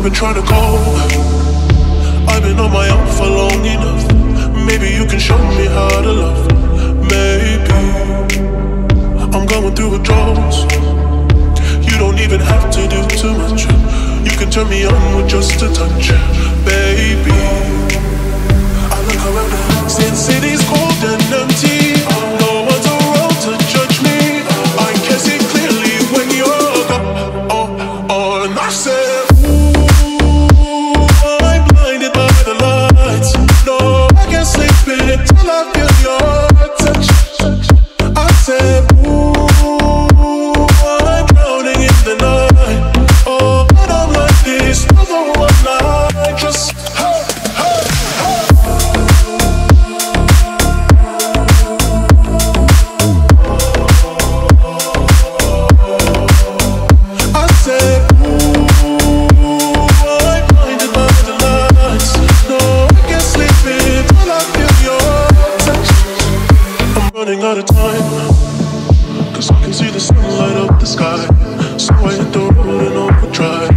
I've been trying to go. I've been on my own for long enough. Maybe you can show me how to love. Maybe I'm going through withdrawals. You don't even have to do too much. You can turn me on with just a touch, baby. I look around since city's cold and empty. No one's around to judge me. I can see clearly when you're gone. Oh, and I said, ooh, I'm blinded by the lights. No, I can't sleep until I feel your touch. I said, ooh, I'm drowning in the night. Oh, but I'm like this over one night. Just running out of time, 'cause I can see the sun light up the sky. So I hit the road and overdrive.